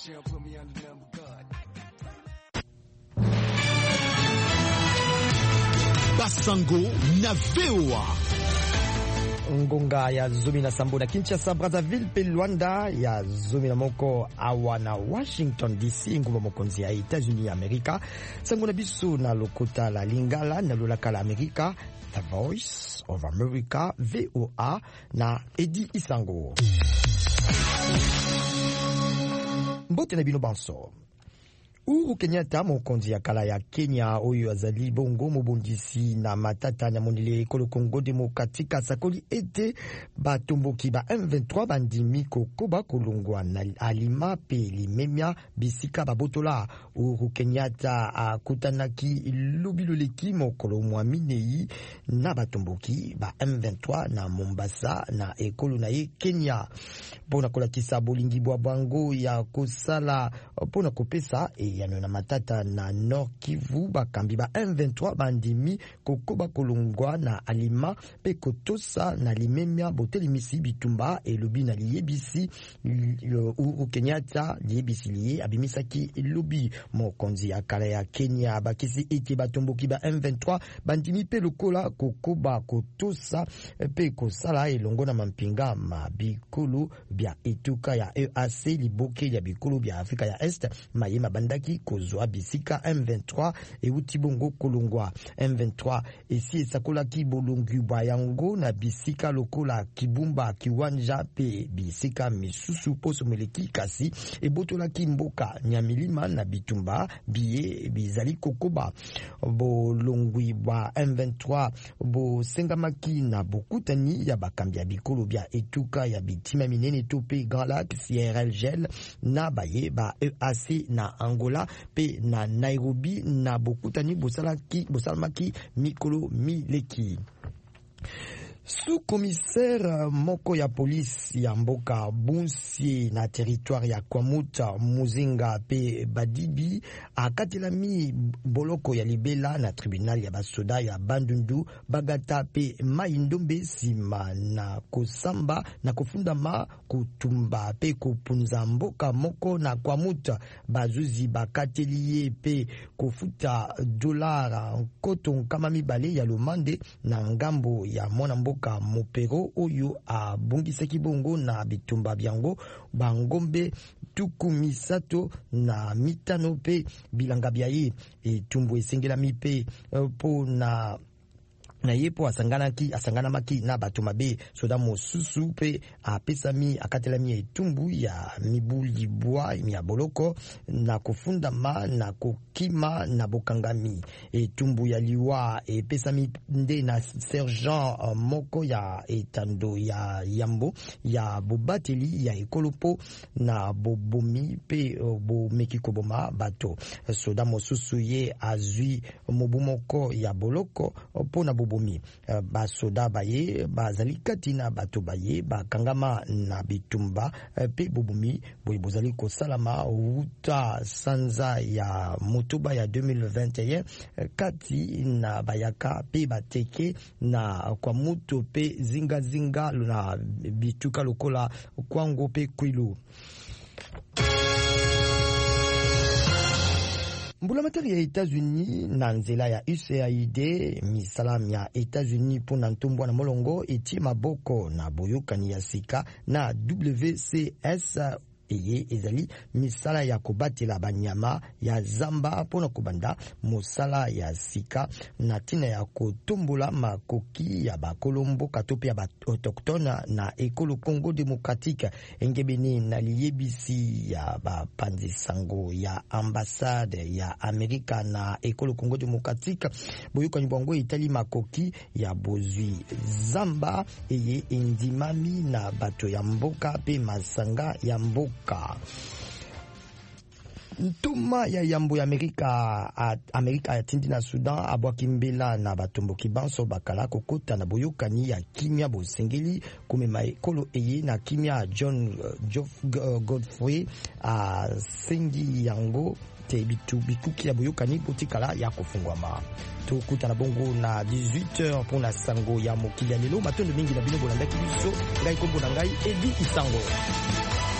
shall put me under number God. Basango na VOA. Ngonga ya Zumi na Sambo na Kinshasa, Brazzaville pe Luanda ya Zumi na moko awa na Washington DC ngumba mokonzi ya États-Unis Amerika. Sango na biso na lokota la Lingala na lolaka la Amerika, The Voice of America, VOA na Edi Isango. Mbote na bino banso. Uhuru Kenyatta mokonzi ya kala ya Kenya oyo azali bongo mobondisi na matata na monile ekolo Congo Democratique asakoli ete batomboki ba M23 bandimi kokoba kolongwa na alima pe limemia bisika babotola. Uhuru Kenyatta akutanaki lobiloleki mokolo mwa minei na batomboki ba M23 na Mombasa na ekolo na ye Kenya pona kolakisa bolingi bwa bango ya kosala pona kopesa yano na matata na Nord Kivu bakambi ba M23 bandimi kokoba kolongwa na alima pe kotosa na limemia botelimisi bitumba elobi na liyebisi Uhuru Kenyatta liyebisi liye abimisaki elobi mokonzi ya kala ya Kenya bakisi ete batomboki ba M23 bandimi pe lokola kokoba kotosa pe kosala elongo na mampinga mabikolo bya etuka ya EAC liboke ya bikolo bya Afrika ya Est mayema bandaki kozwa bisika M23 euti bongo kolongwa. M23 esi esakolaki bolongi bwa yango na bisika lokola Kibumba, Kiwanja pe bisika misusu poso meleki kasi ebotolaki mboka Nyamilima na bitumba biye bizali kokoba. Bolongwi bwa M23 bosengamaki na bokutani ya bakambi ya bikolo bya etuka ya bitima minene tope Grand Lac, CRL Gel na baye ba EAC na Angola pe na Nairobi na bokutani bosalamaki mikolo mileki. Sous-commissaire moko ya polisi ya mboka Bunsi na territoire ya Kwamuta, Muzinga pe Badibi akatelami boloko ya libela na tribunal ya basoda ya Bandundu, Bagata pe Maindombe sima na kosamba na kofundama kutumba pe kupunza mboka moko na Kwamuta. Bazuzi bakateliye pe kofuta dolara koto nkama mibale ya lomande na ngambo ya mona mboka Mopero oyo abungisaki bongo na bitumba byango bangombe tuku misato na mitano pe bilanga byaye etumbu esengelami pe po na yepo asangana maki na bato mabe soda mosusu pe apesami akatelami etumbu ya mibuli bwa ya boloko na kofundama na kokima na bokangami. Etumbu ya liwa epesami nde na sergent moko ya etando ya yambo ya bobateli ya ekolopo na bobomi pe bomeki koboma bato. Soda mosusu ye azwi mobumoko ya boloko po na bobomi. Basoda baye bazali kati na bato baye bakangama na bitumba pe bobomi boye bozali kosalama uta sanza ya motoba ya 2021 kati na bayaka pe bateke na kwa muto pe zinga na bituka lokola kwango pe kwilu. Mbulamatari ya États-Unis na nzela ya USAID misalam ya États-Unis pona ntombwa na molongo eti maboko na boyokani ya sika na WCS eye ezali misala ya kobatela banyama ya zamba pona kobanda mosala ya sika na tina ya kotombola makoki ya bakolombo katope ya autochtone na ekolo Congo Democratique. Engebeni na liyebisi ya bapanzi sango ya ambassade ya Amerika na ekolo Congo Democratique boyokani bwango itali makoki ya bozwi zamba eye endimami na bato ya mboka pe masanga ya mboka. Ntuma ya yambo ya Amerika ya tindi na Sudan abwaki mbela na batomboki banso bakala kokota na boyokani ya kimia bosengeli kumema ekolo eye na kimia John Godfrey sengi yango te bituki ya boyokani botikala ya kofungwama. Tokuta na bongo na 18h pona sango ya mokili ya lelo matondo mingi na bino bolandaki biso ngai kombo na ngai Edi Isango.